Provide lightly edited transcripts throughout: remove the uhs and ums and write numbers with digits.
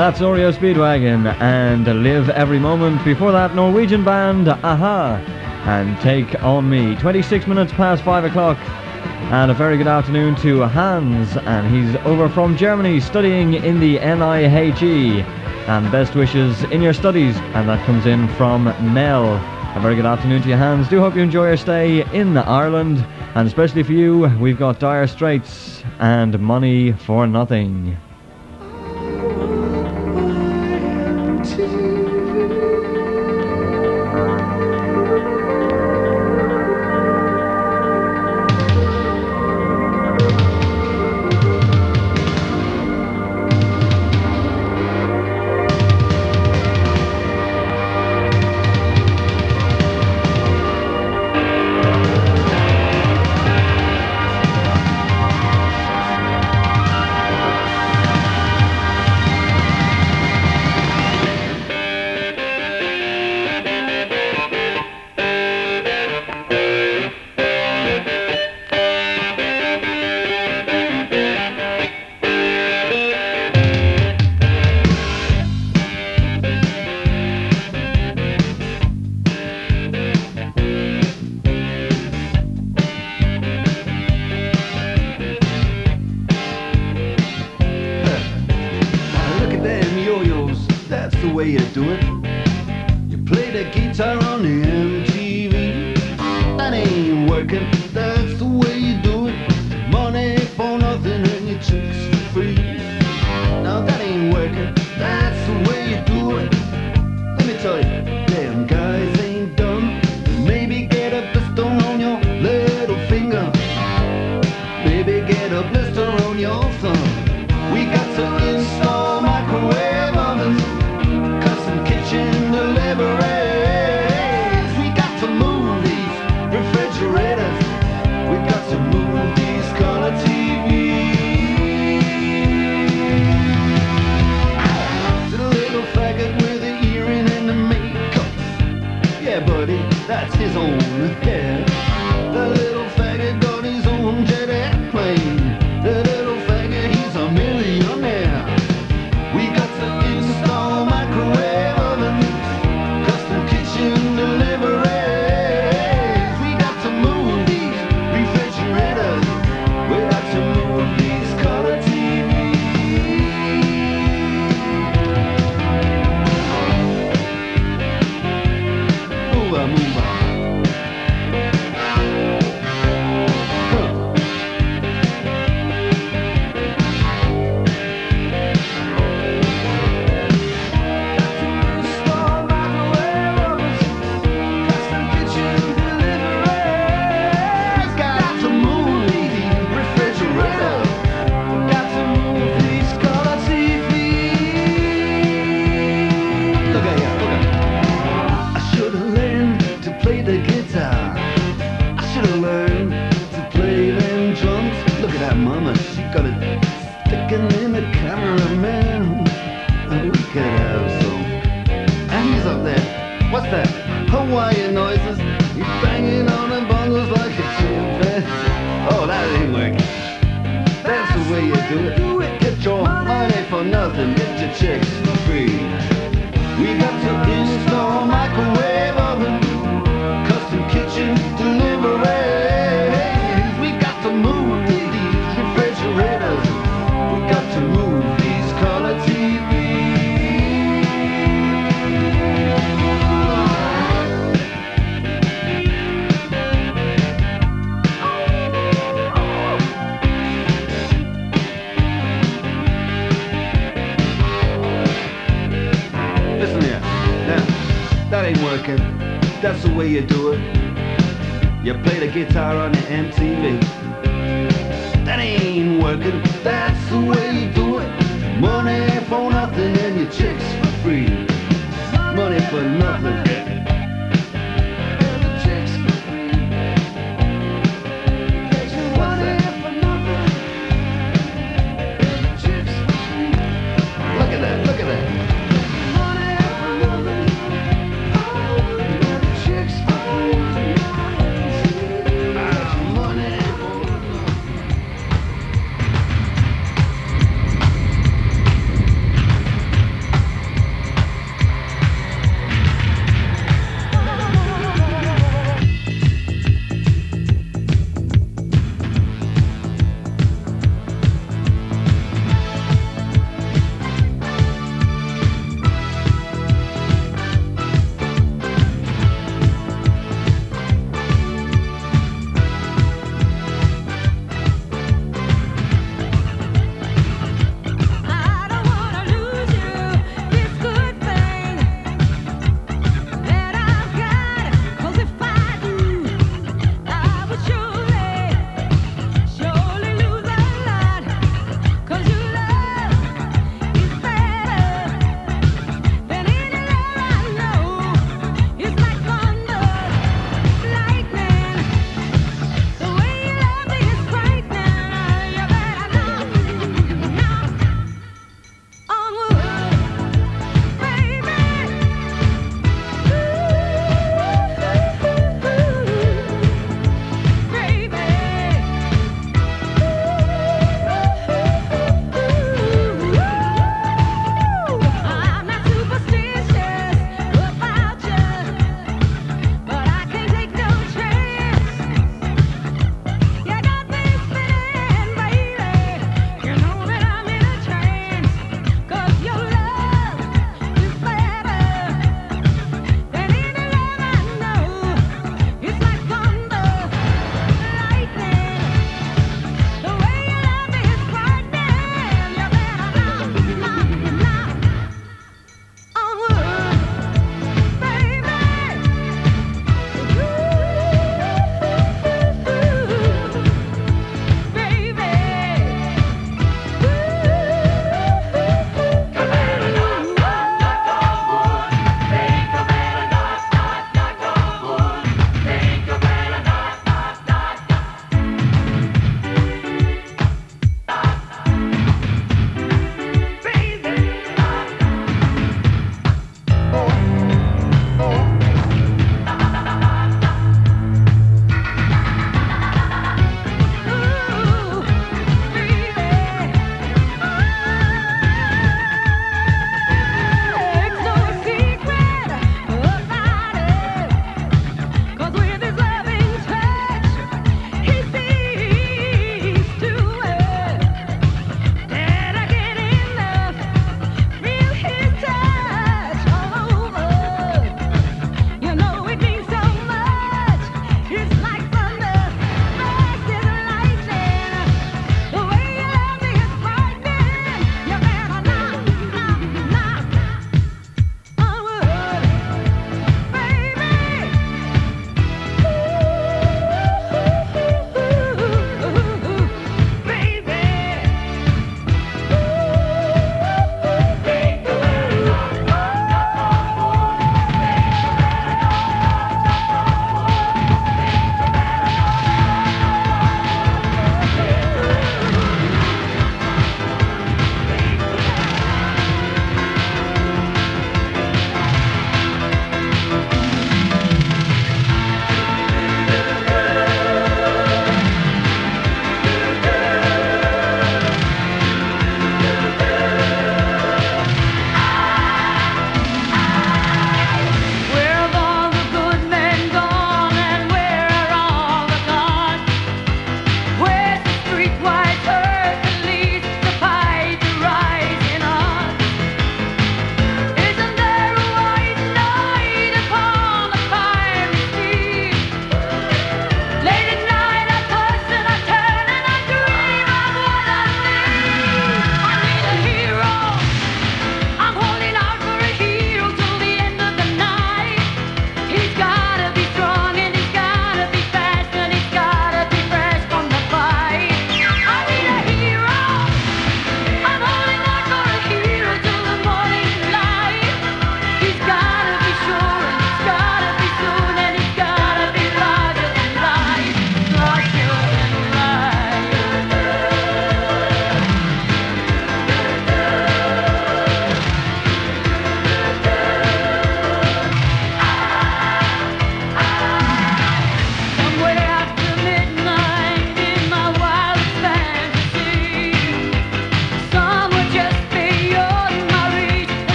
That's Oreo Speedwagon and Live Every Moment. Before that, Norwegian band Aha and Take On Me. 26 minutes past 5 o'clock. And a very good afternoon to Hans, and he's over from Germany studying in the NIHE. And best wishes in your studies, and that comes in from Nell. A very good afternoon to you, Hans. Do hope you enjoy your stay in Ireland, and especially for you, we've got Dire Straits and Money for Nothing.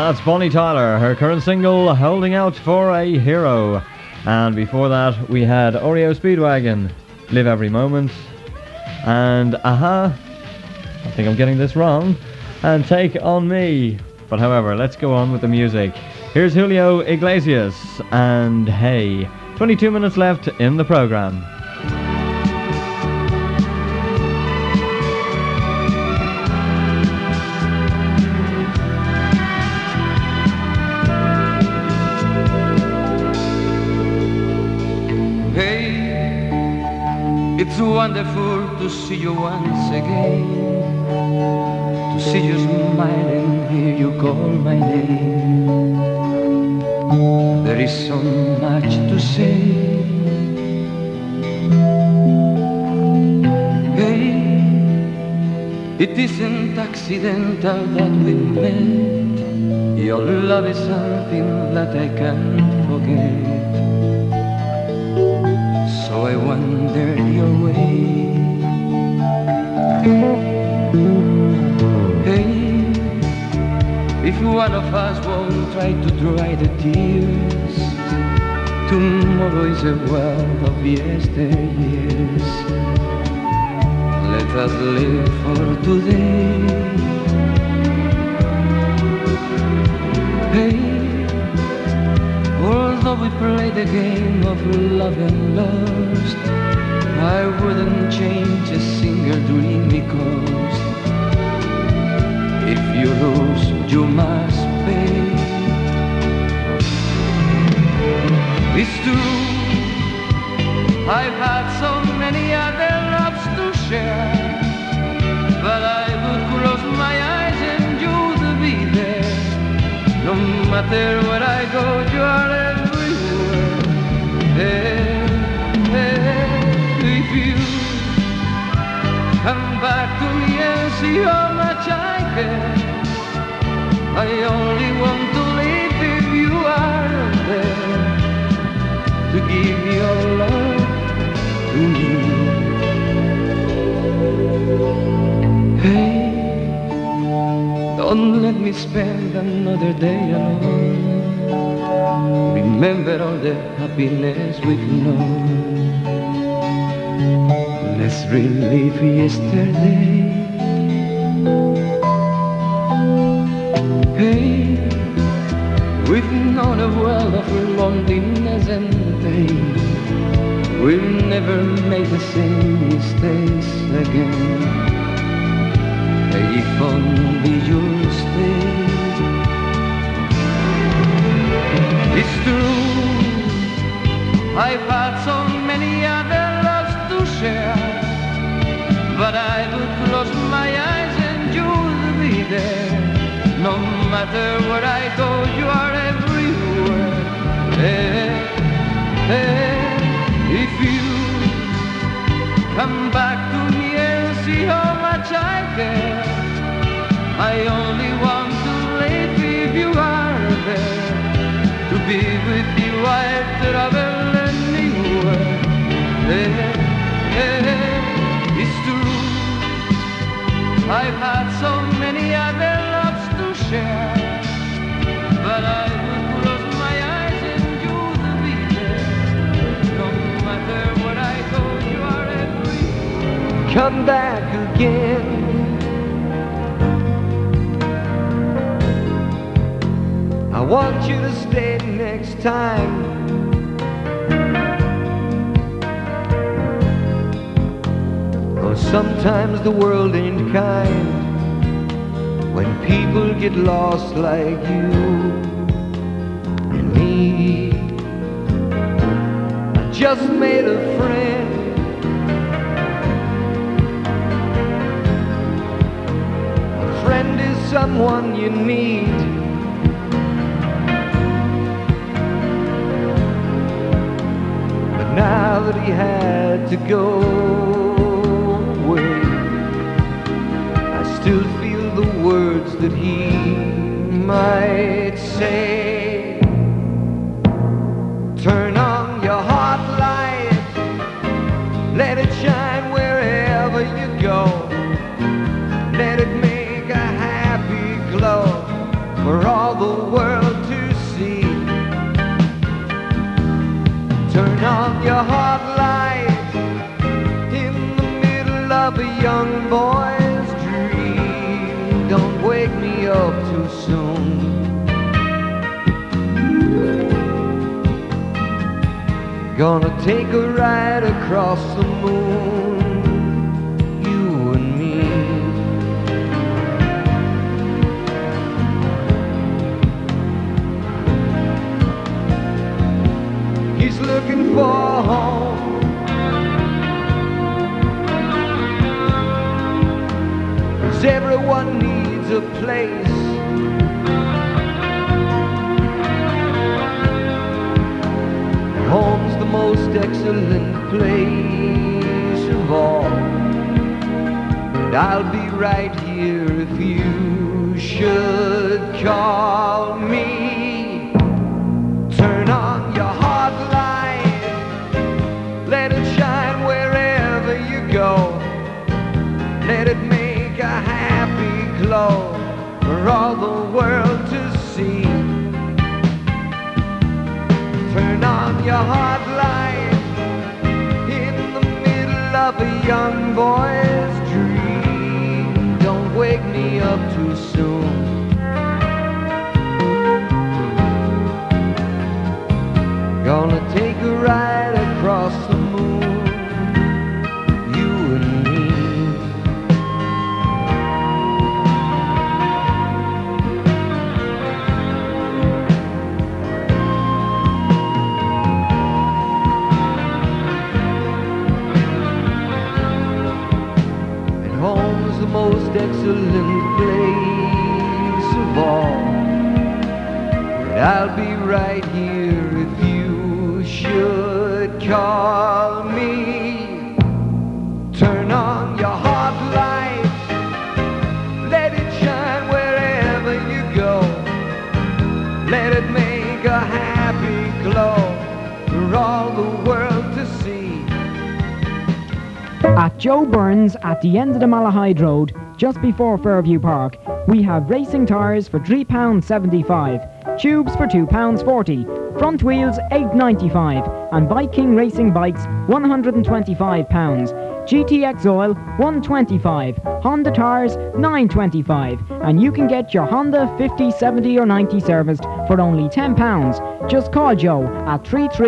That's Bonnie Tyler, her current single, Holding Out for a Hero. And before that, we had Oreo Speedwagon, Live Every Moment. And Aha, I think I'm getting this wrong, and Take On Me. But however, let's go on with the music. Here's Julio Iglesias, and Hey. 22 minutes left in the program. It's wonderful to see you once again, to see you smiling, hear you call my name. There is so much to say. Hey, it isn't accidental that we met. Your love is something that I can't forget. So I wandered your way. Hey, if one of us won't try to dry the tears, tomorrow is a world of yesteryears. Let us live for today. Hey, although we play the game of love and lost, I wouldn't change a single dream because if you lose, you must pay. It's true, I've had so many other loves to share, but I would close my eyes and you'd be there. No matter where I go, you are everywhere. Hey, if you come back to me and see how much I care, I only want to live if you are there to give your love to me. Hey, don't let me spend another day alone. Remember all the happiness we've known. Let's relive yesterday. Hey, we've known a world of loneliness and pain. We'll never make the same mistakes again. Hey, if only you'll stay. It's true, I've had so many other loves to share, but I would close my eyes and you'll be there. No matter where I go, you are everywhere. Hey, if you come back to me and see how much I care, I only want to live if you are there. To be with you, I'd travel anywhere. It's true, I've had so many other loves to share, but I would close my eyes and you'd be there. No matter where I go, you are everywhere. Come back again. I want you to stay next time. Oh, sometimes the world ain't kind when people get lost like you and me. I just made a friend. A friend is someone you need. Now that he had to go away, I still feel the words that he might say. Turn on your heart light, let it shine wherever you go. Let it make a happy glow for all the Turn on your hot light in the middle of a young boy's dream. Don't wake me up too soon. Gonna take a ride across the moon, you and me. He's looking for home, 'cause everyone needs a place. Home's the most excellent place of all. And I'll be right here if you should call me. Turn on your hot light, let it shine wherever you go. Let it make a happy glow for all the world to see. Turn on your hot light in the middle of a young boy's dream. Don't wake me up too soon. Gonna take a ride across the moon, you and me. Home's the most excellent place of all. But I'll be right here if you should call me. Turn on your hot light, let it shine wherever you go. Let it make a happy glow for all the world to see. At Joe Burns at the end of the Malahide Road, just before Fairview Park, we have racing tyres for £3.75, tubes for £2.40, front wheels £8.95 and Bike King racing bikes £125, GTX oil £125, Honda tyres £9.25 and you can get your Honda 50, 70 or 90 serviced for only £10. Just call Joe at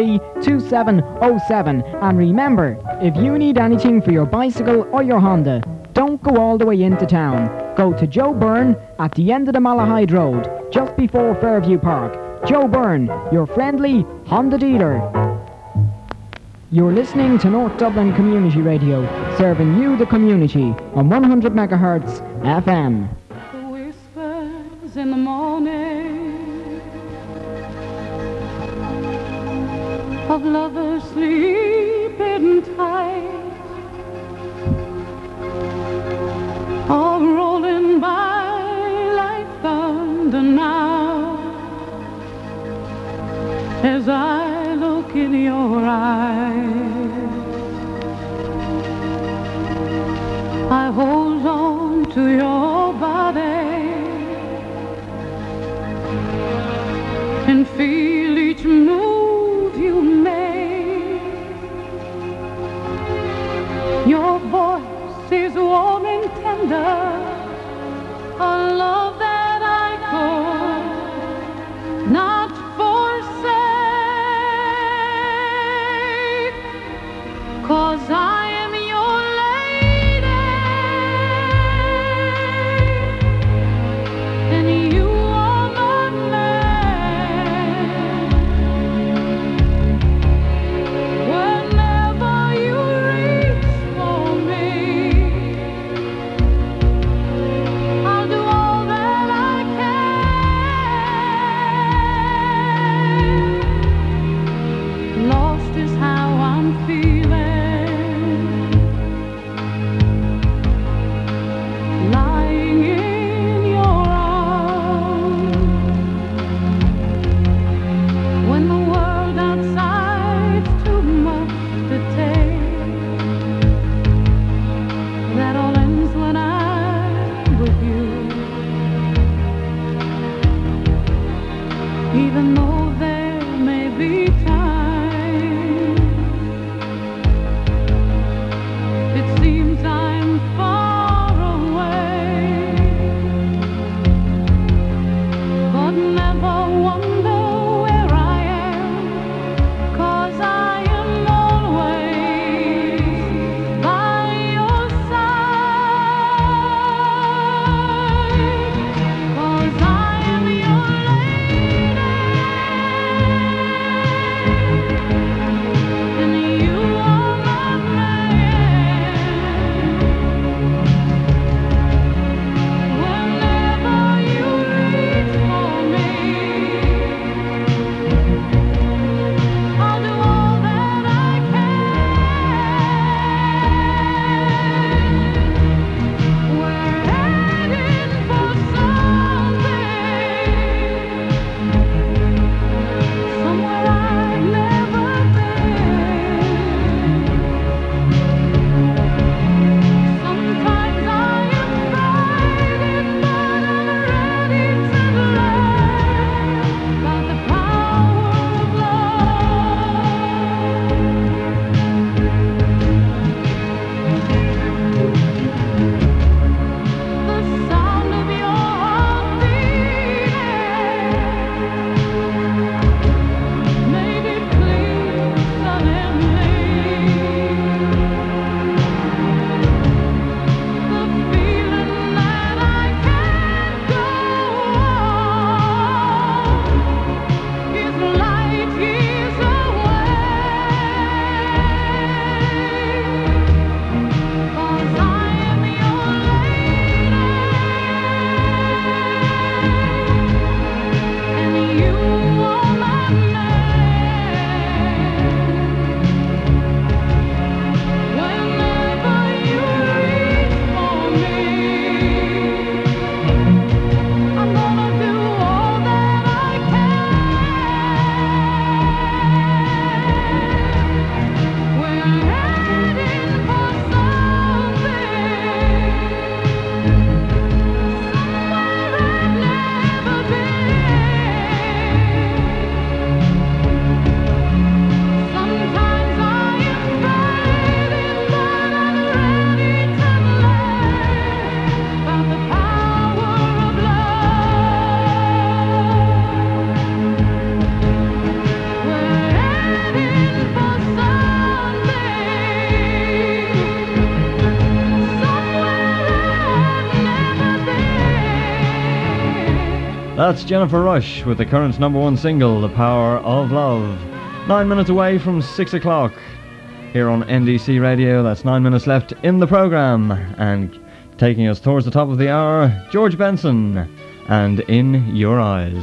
332707 and remember, if you need anything for your bicycle or your Honda, don't go all the way into town. Go to Joe Byrne at the end of the Malahide Road, just before Fairview Park. Joe Byrne, your friendly Honda dealer. You're listening to North Dublin Community Radio, serving you the community on 100 MHz FM. The whispers in the morning of lovers sleeping tight are rolling by like thunder now as I look in your eyes. I hold on to your body and feel each move you make. Your voice is warm and tender, a love that I could not forsake, 'cause I am your lady and you are my man. That's Jennifer Rush with the current #1 single, The Power of Love. 9 minutes away from 6 o'clock here on NDC Radio. That's 9 minutes left in the programme. And taking us towards the top of the hour, George Benson and In Your Eyes.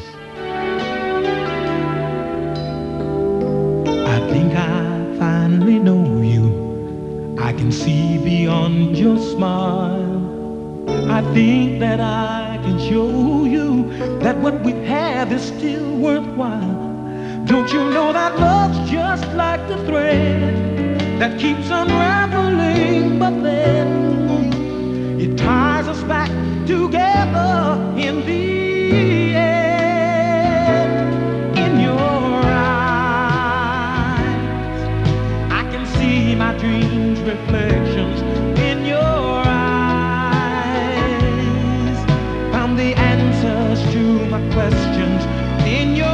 I think I finally know you. I can see beyond your smile. I think that I can show you that what we have is still worthwhile. Don't you know that love's just like the thread that keeps unraveling, but then it ties us back together in the end. In your eyes, I can see my dreams' reflections. In your eyes, found the answers to my questions. In your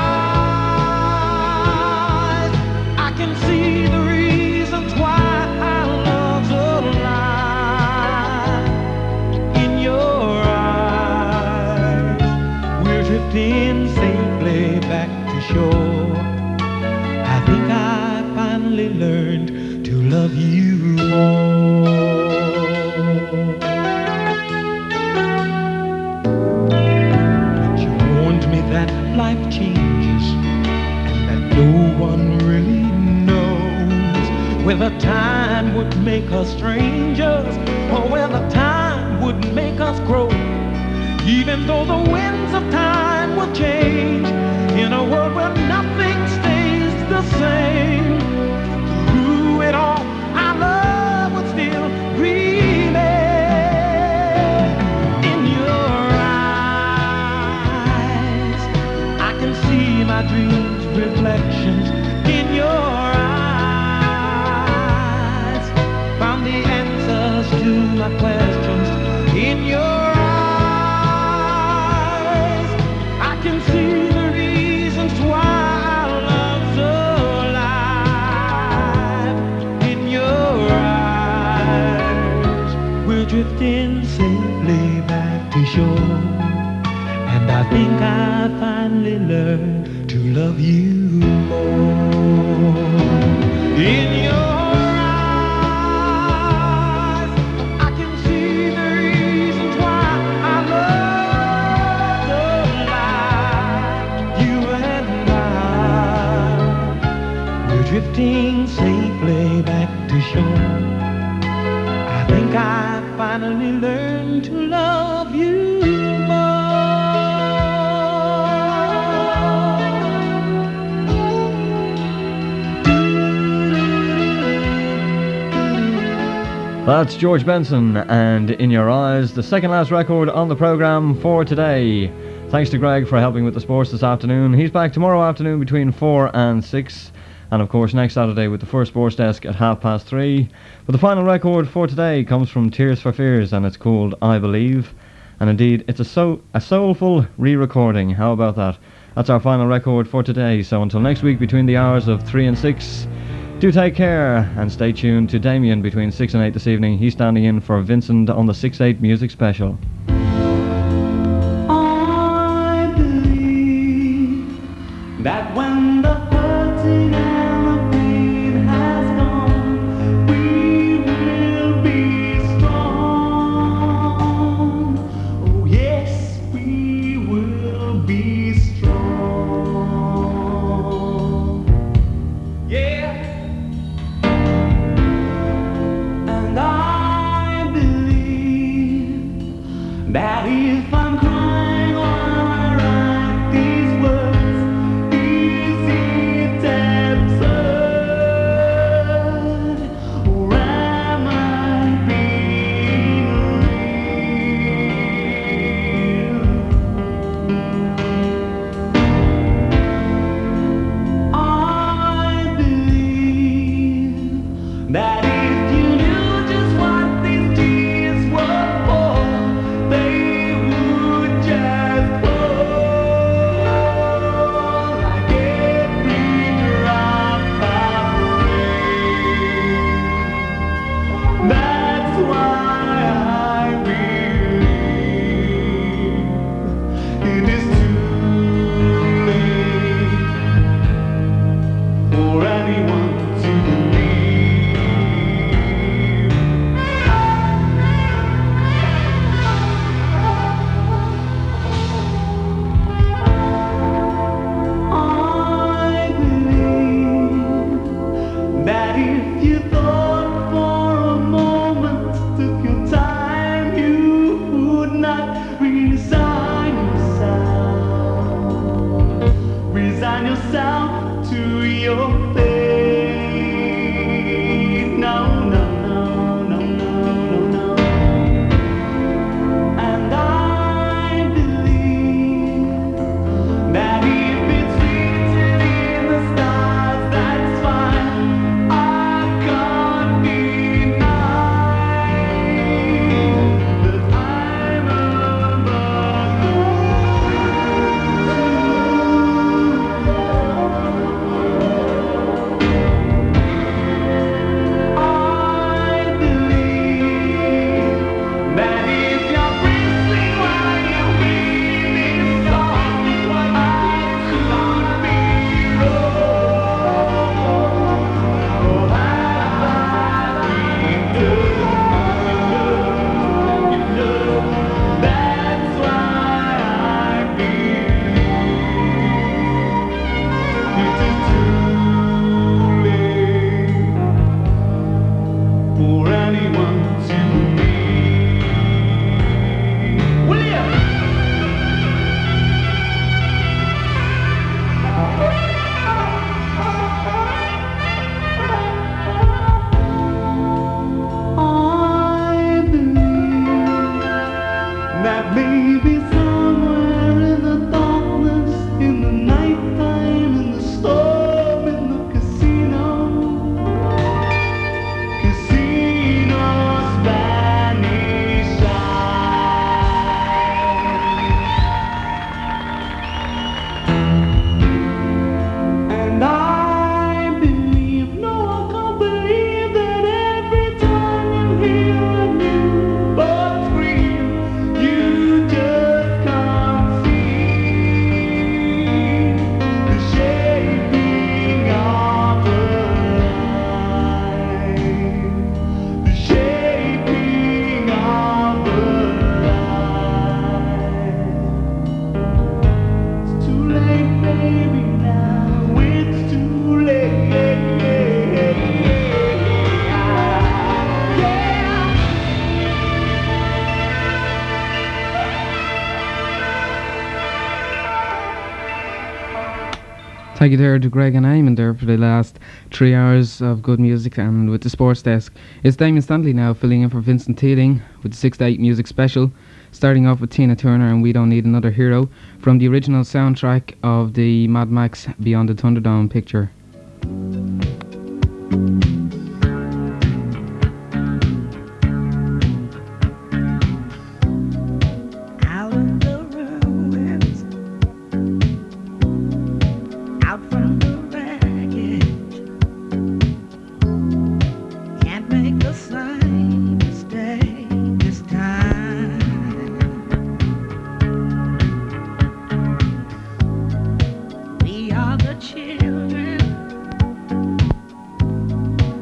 eyes, I can see the reasons why our love's alive. In your eyes, we're drifting safely back to shore. I think I finally learned to love you more. You warned me that life changes and that no one really knows whether time would make us strangers or whether time would make us grow. Even though the winds of time will change in a world where nothing stays the same, through it all, our love would still remain. In your eyes, I can see my dreams' reflections. In your eyes, found the answers to my questions. In your eyes, I can see the reasons why our love's alive. In your eyes, we're drifting safely back to shore. And I think I finally learned to love you more. In your eyes, I can see the reasons why our love's alive. You and I, we're drifting safely back to shore. I think I finally learned to love you more. That's George Benson and In Your Eyes, the second last record on the programme for today. Thanks to Greg for helping with the sports this afternoon. He's back tomorrow afternoon between 4 and 6. And of course next Saturday with the first sports desk at 3:30. But the final record for today comes from Tears for Fears and it's called I Believe. And indeed it's a soulful re-recording. How about that? That's our final record for today. So until next week between the hours of 3 and 6, do take care and stay tuned to Damien between 6 and 8 this evening. He's standing in for Vincent on the 6/8 Music Special. I believe that when the hurting and the pain has gone, we will be strong. Oh yes, we will be strong. Yeah. And I believe you thought for a moment, took your time, you would not resign yourself to your fate. No, no, no, no, no, no, no. And I believe that if it's written in the stars, that's fine. I can't deny that I'm above I believe that if you're bristling while you read this song, I could be wrong. Oh, have I been done? That's why I believe it is too late for anyone to be. William! I believe that maybe somewhere in the darkness, in the nighttime, in the storm, in the casino, Spanish and I believe, no, I can't believe that every time you hear a new bird scream, you just can't see the shaping of the light, the shaping of the light. It's too late, baby, now it's too late. Yeah. Thank you there to Greg and Eamon there for the last 3 hours of good music and with the sports desk. It's Damien Stanley now filling in for Vincent Teeling with the 6 to 8 music special, starting off with Tina Turner and We Don't Need Another Hero from the original soundtrack of the Mad Max Beyond the Thunderdome picture. Out of the ruins, out from the wreckage, can't make the same mistake this time. We are the children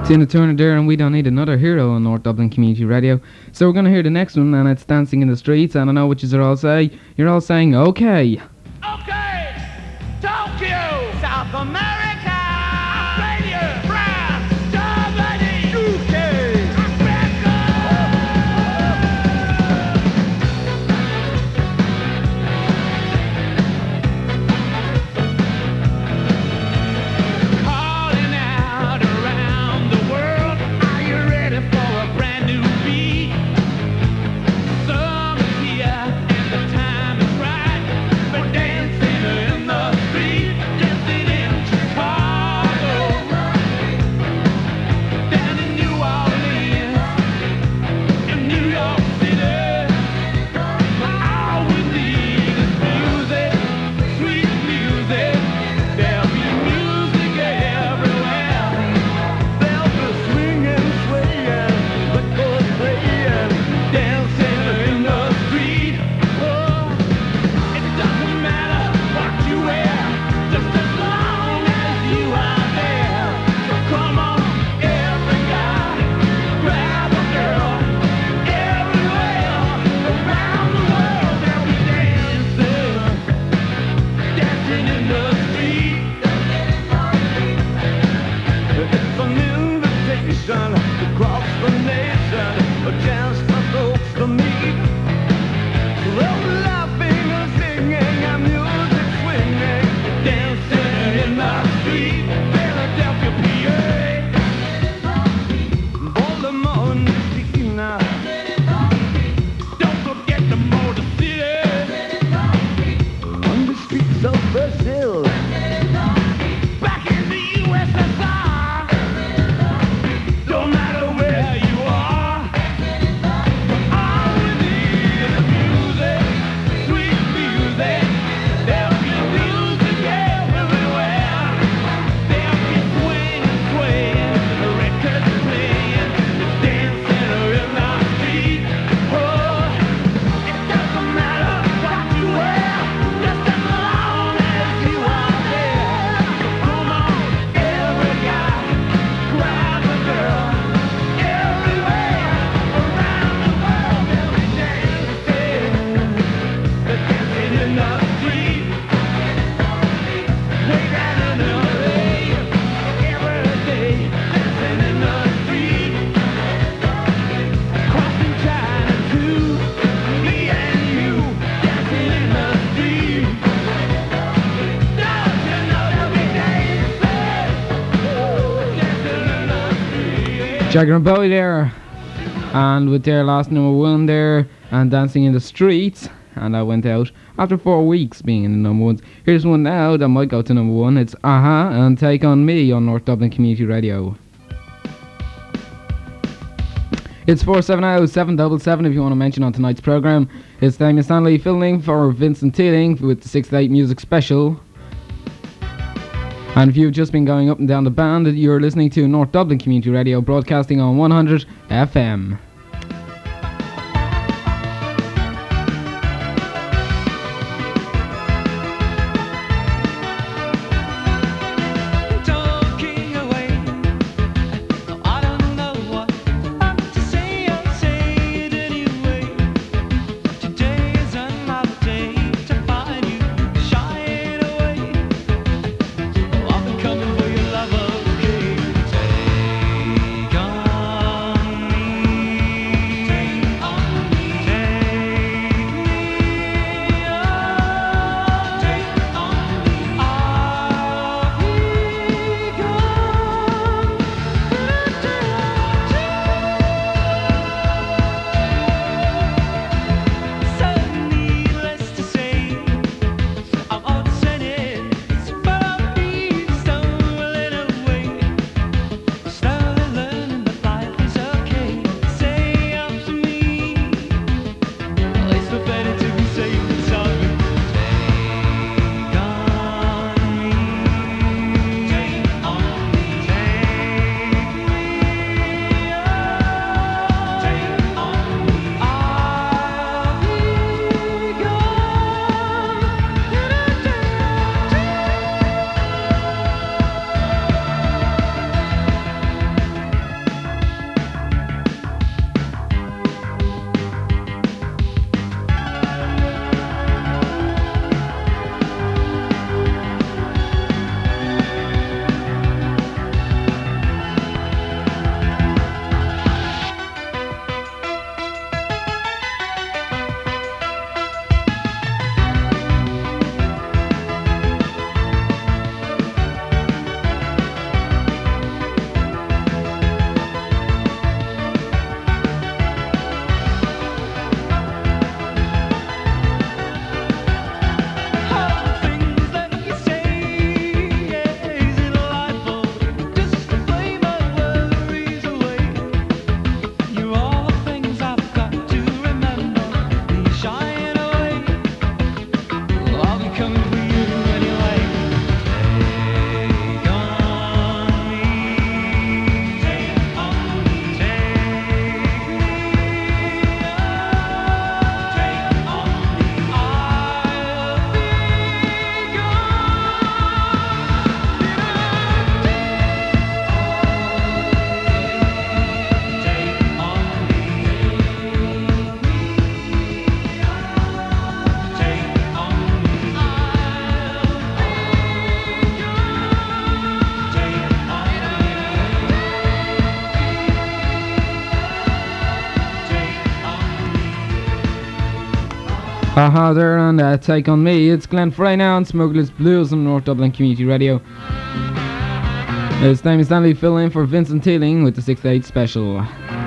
Tina Turner there, and we don't need another hero on North Dublin Community Radio. So we're going to hear the next one, and it's Dancing in the Streets, and I know what you're all saying. You're all saying, okay. Okay, Tokyo, South America, Australia, France, Germany, UK, America. Calling out around the world, are you ready for a brand new beat? Summer's here and the time is right. We're dancing in the street, dancing in Chicago, down in New Orleans, in New York City. All we need is music, sweet music. There'll be music everywhere. There'll be swinging, swaying, the chords playing, dancing in the street. Oh, it doesn't matter what you wear, just as long as you are there. So come on, every guy, grab a girl. Everywhere around the world they'll be dancing, dancing in the street. It's an invitation across the nation, a chance for folks to meet. Well, laughing and singing and music swinging, dancing in the street, Philadelphia, PA, Baltimore, Messina. Don't forget the Motor City, on the streets of Brazil, back in the USSR. Don't matter where you are, all we need is music, sweet music. There'll be music everywhere. There'll be swinging, swaying, records playing, dancing in the street. Oh, it doesn't matter what you wear, just as long as you are there. So come on, every guy, grab a girl. Everywhere around the world they'll be dancing, they're dancing in the street. Way down in LA, every day, dancing in the street. Crossing China too, me and you, dancing in the street. Don't you know you'll be dancing, dancing in the street. Jagger and Bowie there, and with their last number one there, and Dancing in the Streets, and I went out after 4 weeks being in the number ones. Here's one now that might go to number one. It's Aha and Take On Me on North Dublin Community Radio. It's 470-777 if you want to mention on tonight's programme. It's Damien Stanley filling in for Vincent Teeling with the 6 to 8 music special. And if you've just been going up and down the band, you're listening to North Dublin Community Radio, broadcasting on 100 FM. Talking away, I don't know what to say. I'll say it anyway. Today is another day to find you shying away. I've been coming for your love, okay? Take on me. Aha, there on Take On Me. It's Glenn Frey now on Smugglers Blues on North Dublin Community Radio. It's Damien Stanley filling in for Vincent Teeling with the 6 to 8 special.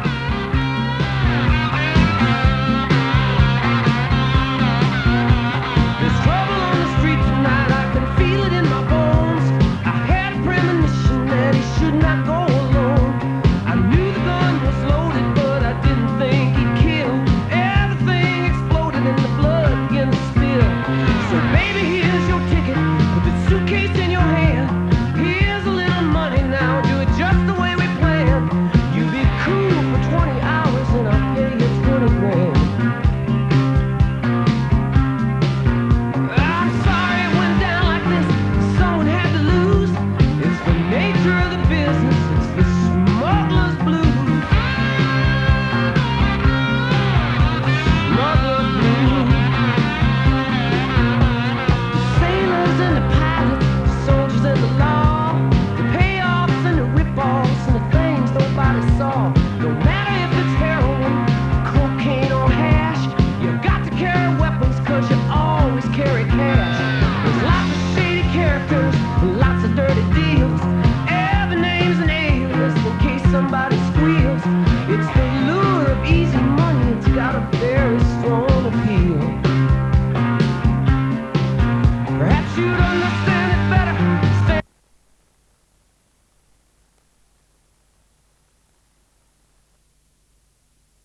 There's trouble on the street tonight, I can feel it in my bones. I had a premonition that he should not go alone. I knew the gun was loaded, but I didn't think he'd kill. Everything exploded and the blood began to spill. So baby, here's your ticket, put the suitcase in your hand. Here's a little money now, do it just the way we planned. You be cool for 20 hours and I'll pay you 20 grand. I'm sorry it went down like this. Someone had to lose. It's the nature of the business. It's the smuggler's blues. Smuggler's blues. The sailors and the pilots, the soldiers and the law, the payoffs and the rip-offs and the things nobody saw. No matter if it's heroin, cocaine or hash, you got to carry weapons 'cause you always carry cash. There's lots of shady characters, lots of dirty deals. Every name's an alias in case somebody